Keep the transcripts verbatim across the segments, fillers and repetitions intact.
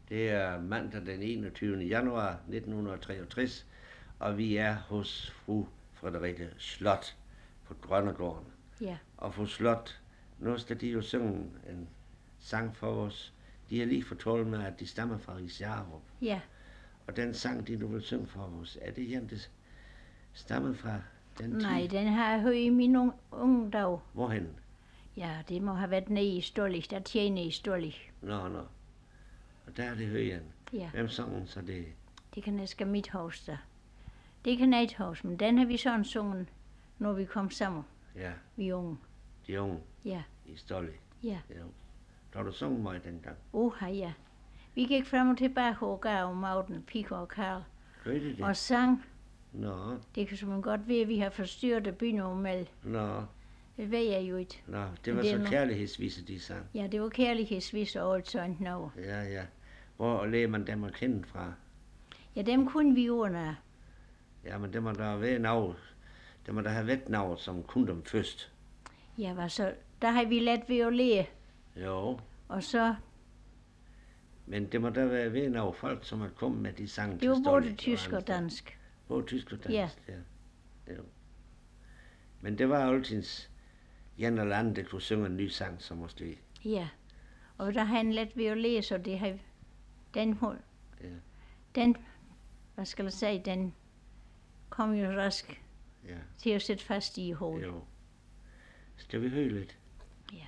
Det er mandag den enogtyvende januar nitten treogtres, og vi er hos fru Frederikke Slot på Grønnegården. Ja. Og fru Slot, nu skal de jo synge en sang for os. De har lige fortalt mig, at de stammer fra Risjarup. Ja. Og den sang, de nu vil synge for os, er det en, der stammer fra den tid? Nej, den har jeg hørt i min unge, unge dag. Hvorhen? Ja, det må have været nede i Stollig. Der tjener i Stollig. Nå, nå. Og der er det højen. Ja. Hvem sang så det? Det kan næsten mit hus der. Det kan et hus, men den har vi sådan sunget, når vi kom sammen. Ja, Vi unge. de unge Ja, i Stolly. ja. Ja. Der har du sunget mig dengang. Oha, ja. Vi gik frem og tilbage og gav om Mauden, Pico og Karl. Gør det det? Og sang. Nå, Det kan som godt være, at vi har forstyrret bynummer. nå, Det ved jeg jo ikke. nå. Det var Det er så nu- kærlighedsvise, de sang. Ja, det var kærlighedsvis og alt sådan noget. Ja, ja. Hvor lærer man dem at kende fra? Ja, dem kunne vi ordene. Ja, men det må der være noget. Det må der have været noget, som kunne dem først. Ja, hvad så? Der har vi let ved at lære. Jo, Og så, men det må der være ved noget folk, som er kommet med de sang det til var Stolly både tysk andre og steder. dansk. Både tysk og dansk, Ja. ja. Jo. Men det var altid en eller anden, der kunne synge en ny sang, som måske. Ja. Og der har han let ved at lære, så det har den, hul- Ja. den, hvad skal jeg sige, den kom jo rask Ja, til at sætte fast i hovedet. jo. Skal vi høre lidt? Ja.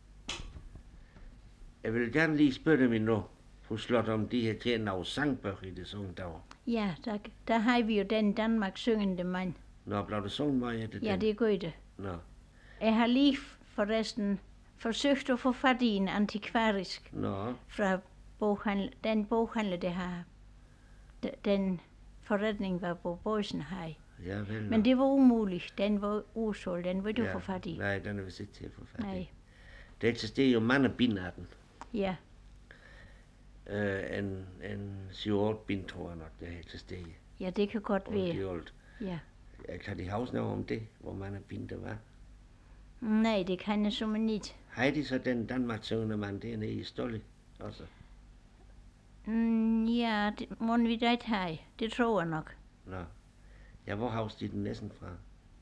Jeg vil gerne lige spørge dem endnu, fru Slot, om de har tjent nogle sangbøger i det sådan dag. Ja, der, der har vi jo den Danmark syngende mand. Nå, blev det sunget mig af det? Ja, den? det gør det. Nå, Jeg har lige forresten forsøgt at få fat i en antikvarisk nå, fra boghandel, den boghandler, der har de- den forretning var på Boysenhej. ja vel. Men det var umuligt. Den var usolgt. Den var du ja. få fat i. Nej, den er vist ikke til at få fat i. Nej. Det eksisterer jo mange bind af den. Ja, Uh, en, en syv otte bind, tror jeg nok, det eksisterer. ja, det kan godt Og være. de old. Ja. Jeg kan de huske noget om det, hvor mange bind der var. Nej, det kan jeg som ikke. Har de så den Danmark syngende mand dernede i Stolly også? Mm, ja, det må vi da ikke have. Det tror jeg nok. Nå. Ja, hvor havste de den næsten fra?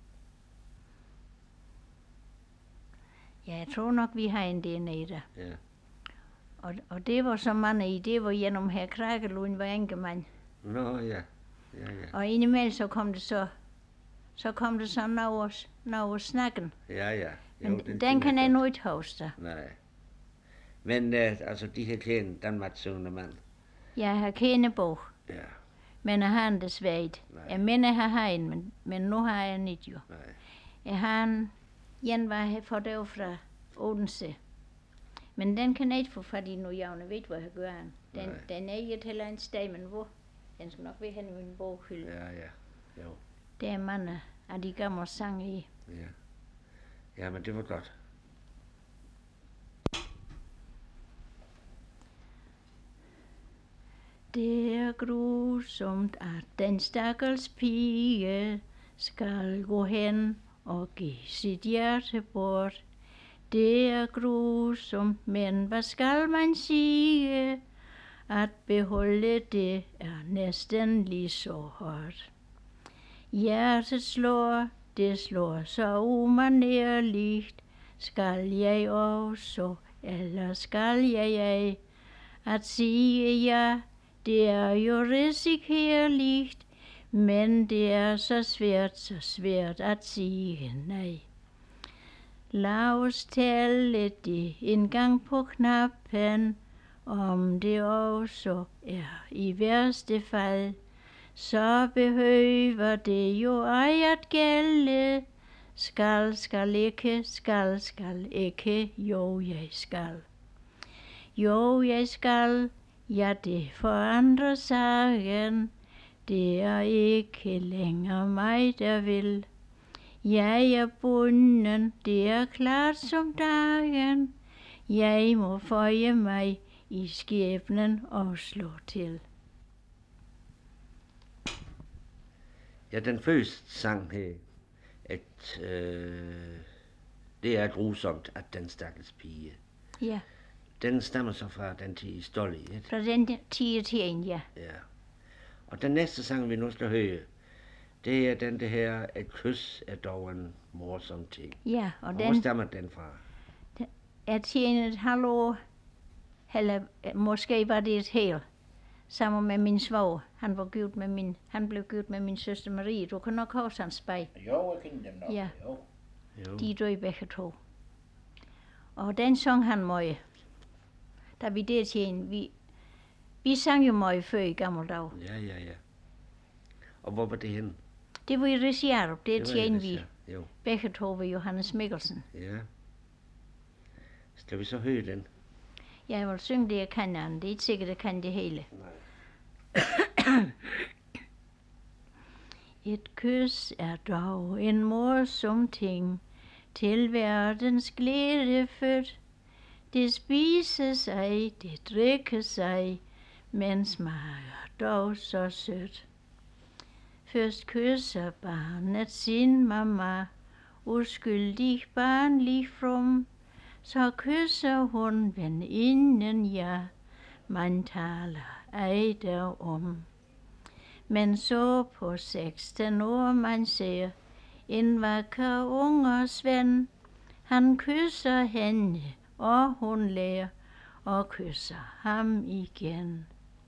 Ja, jeg tror nok, vi har en dernede der. Ja. Og, og det var så mange i. Det var gennem her Kragelund var enkemand. Nå, ja. Ja, ja. Og indimellem så kom det så, så kom det så noget, noget snakken. Ja, ja. Jo, Men den, den kender kan jeg godt. nu ikke huske der. Nej. Men uh, altså, de her klæden Danmark syngende mand. Jeg har kendebog, Ja, men jeg har den desværre ikke. Nej. Jeg mener, jeg har en, men, men nu har jeg den ikke jo. nej. Jeg har en, en var her for det fra Odense. Men den kan jeg ikke få fat i nu, jeg ved, hvad jeg gør den. Den, Nej. den er i et eller andet sted, men hvor? Den skal nok være hen i min boghylde. Ja, ja. Jo, Der er mange af de gamle sange i. ja. Ja, men det var godt. Det er grusomt, at den stakkels pige skal gå hen og give sit hjerte bort. Det er grusomt, men hvad skal man sige? At beholde det er næsten lige så hårdt. Hjertet slår, det slår så umanerligt. Skal jeg også, eller skal jeg ej? At sige ja, det er jo risikereligt, men det er så svært, så svært at sige nej. Lad os tælle det en gang på knappen, om det også er i værste fald, så behøver det jo ej at gælde. Skal, skal ikke, skal, skal ikke, jo jeg skal. Jo jeg skal, ja det forandrer sagen, det er ikke længere mig der vil. Jeg er bunden, det er klart som dagen, jeg må føje mig i skæbnen og slå til. Ja, den første sang her, at øh, det er grusomt, at den stakkels pige. Ja, Den stammer så fra den tid Stolly, ikke? Fra den tid til en, ja. Ja. Og den næste sang, vi nu skal høre, det er den det her, et kys er dog en morsom ting. Ja, og, Og den hvor stammer den fra? er tjent et halvt år, eller øh, måske var det et helt, sammen med min svoger. Han var gift med min, han blev gift med min søster Marie. Du kan nok huske hans spejl. Jo, jeg kender dem nok. Ja. Jo. Jo. De døde begge to. Og den sang han meget. Da vi der tjente, vi, vi sang jo meget før i gamle dage. Ja, ja, ja. Og hvor var det henne? Det var i Risjarup, der Det var tjente ellers, vi. ja. Jo, Begge to ved Johannes Mikkelsen. ja. Skal vi så høre den? Jeg vil synge det, jeg kan an. Det er ikke sikkert, jeg kan det hele. Nej. Et kys er dog en morsom ting, til verdens glæde født. Det spises sig, det drikkes sig, men smager dog så sødt. Først kysser barnet sin mamma, uskyldig barnlig from. Så kysser hun veninden, ja, man taler ej derom. Men så på seksten år man ser en vakker ungers ven. Han kysser hende, og hun lærer, og kysser ham igen.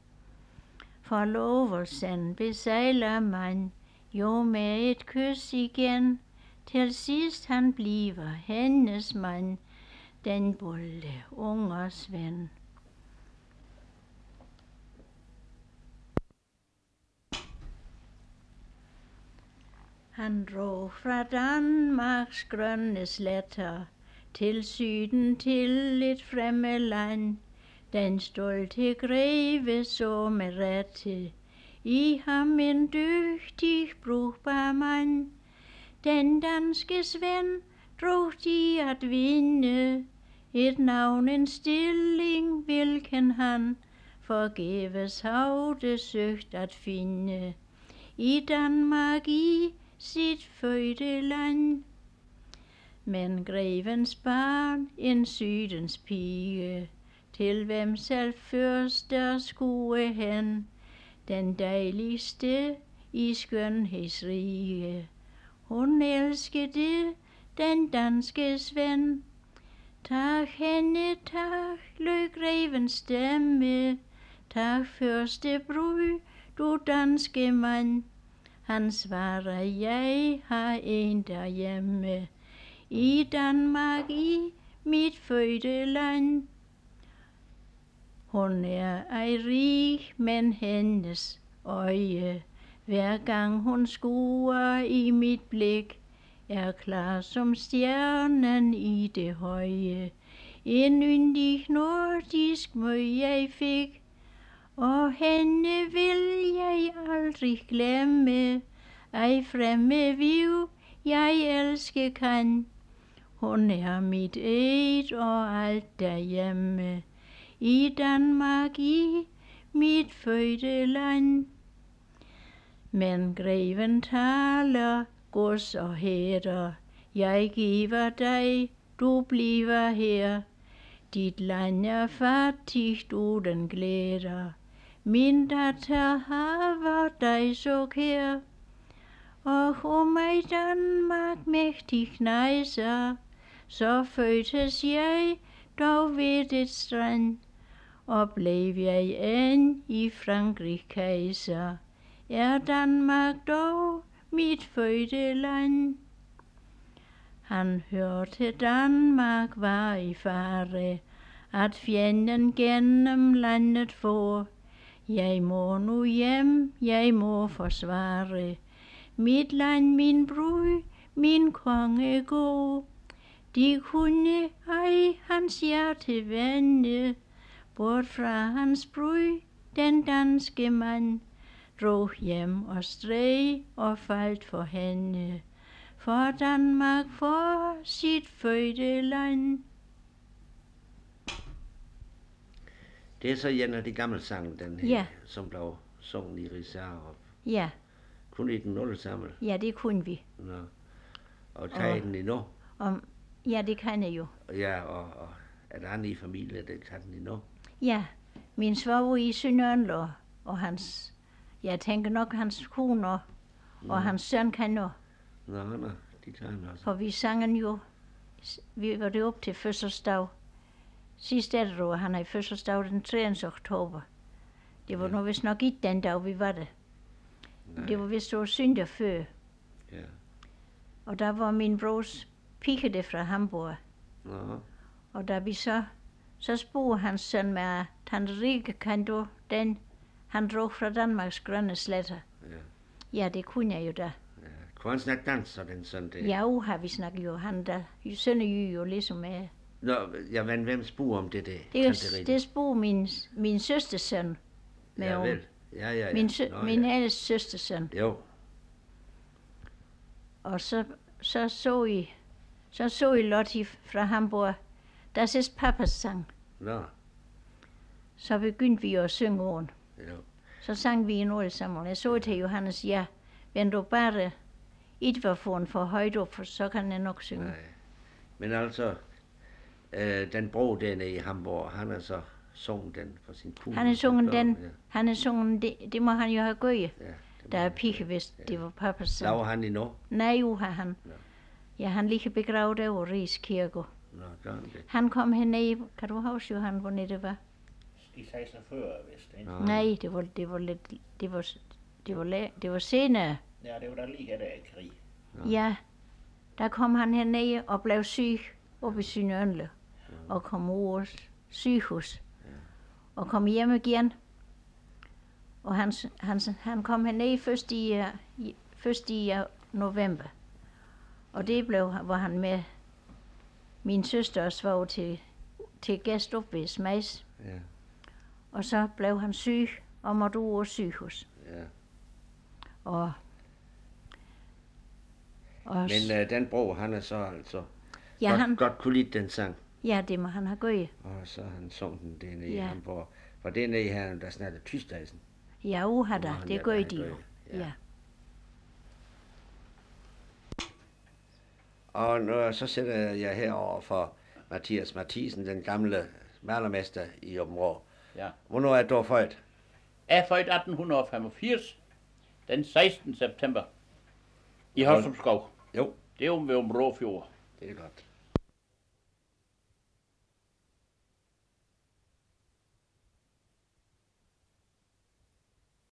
Forlovelsen besejler man jo med et kys igen. Til sidst han bliver hendes mand, den bolde ungers ven. Han drog fra Danmarks grønne sletter til syden til et fremmed land. Den stolte greve så med rette i ham en dygtig, brugbar mand. Den danske Svend drog de at vinde, et navn, en stilling, hvilken han forgæves havde søgt at finde. I Danmark, i sit fødte land. Men grevens barn, en sydens pige, til hvem selv først der skue hen, den dejligste i skønhedsrige. Hun elskede den danske Svend. Tak hende, tak, lød grevens stemme. Tak første brud, du danske mand. Han svarer, jeg har en derhjemme, i Danmark, i mit fødte land. Hun er ej rig, men hendes øje, hver gang hun skuer i mit blik, er klar som stjernen i det høje. En yndig nordisk møg jeg fik, og hende vil jeg aldrig glemme. Ej fremme viv, jeg elske kan. Hun er mit eget og alt derhjemme, i Danmark, i mit fødte land. Men greven taler, gods og herrer, jeg giver dig, du bliver her. Dit land er fattigt uden glæder, min datter haver dig så kær. Og om mig Danmark mægtig knejser, så fødtes jeg dog ved et strand, og blev jeg end i Frankrig kejser, er Danmark dog mit fødte land. Han hørte Danmark var i fare, at fjenden gennem landet får. Jeg må nu hjem, jeg må forsvare, mit land, min brud, min konge gå. De kunne ej hans hjerte vende, bort fra hans brud, den danske mand, drog hjem og stræg og faldt for hende, for Danmark, for sit fødte land. Det er så en af de gamle sange, den her, Ja. som blev sunget i Risjarup. Ja, Kunne I den alle sammen? ja, det kunne vi. Nå. Og kan I den endnu? Og, ja, det kan jeg jo. Ja, og, og Er der andre i familien, der kan den endnu? Ja, min svoger i Sønderjylland, og hans, jeg tænker nok hans kone og, og hans søn kan nå. Nå, nå, de kan den også. For vi sang jo, vi var det op til fødselsdag. Sidste efterår, han havde fødselsdag den tredje oktober. Det var Ja. nu vist nok ikke den dag, vi var det. Nej. Det var vist så søndag før. Ja. Og der var min brors pige der fra Hamburg. Nå, Og da vi så, så spurgte hans søn med, Tante Rikke, kan du den, han drog fra Danmarks grønne sletter. ja. Ja, det kunne jeg jo da. Ja. Kunne han snakke dansk, så den sådan det? Ja, jo, har vi snakket jo, han der, sønderjyde jo ligesom med. Nå, ja, men hvem spurgte om det der? Det, Tante er- Rita? det spurgte min, min søsters søn med Ja, om. vel. Ja, ja, ja. Min, sø, Nå, min ja. ældste søsters søn. Jo, Og så så, så I, så så I Lottie fra Hamburg, das ist Papas sang. nå, Så begyndte vi jo at synge on. jo. Så sang vi en alle sammen. Jeg så til Johannes, ja, wenn du bare ikke var for en for højt op, for så kan jeg nok synge. Nej. Men altså, øh, den bror dernede i Hamburg, han har så sunget den for sin kone. Han er sunget den, Ja, han er sunget, det, det må han jo have gjort. ja, det må Der er han pige, sige. hvis Ja. det var papas sang. Laver han endnu? Nej, jo har han. Nå. Ja, han ligger begravet over Ries Kirke. Nå, gør han det? Han kom herned, kan du huske, Johan, hvor det var? De seksogfyrre, vist. Ikke? Nå. Nej, det var, det var lidt, det var, det var, la- det var senere. Ja, det var da lige her, der er krig. Nå. Ja, der kom han herned og blev syg oppe i Sønderjylland. Og kom ud af sygehus. Og kom hjem igen. Og han, han, han kom herned først i, øh, i, først i øh, november. Og det blev, hvor han med min søster og svoger til, til gæst op ved Smags. Ja, Og så blev han syg og måtte ud af sygehus. ja. Og, og Men øh, den bror, han er så altså ja, godt, han, godt kunne lide den sang. ja, det må han have gjort. Og så har han sunget den dernede i Ja. Hamburg. For dernede i han, der snakker tysk, altså. Ja, uha Det må da, han det ja, gør da de have jo. gjort, ja. Ja. Og nu, så sætter jeg herover for Mathias Mathisen, den gamle malermester i Aabenraa. Ja. Hvornår er du født? Jeg er født atten femogfirs, den sekstende september, i Hold- Hørsumskov. Jo, Det er jo ved Områfjord. det er godt.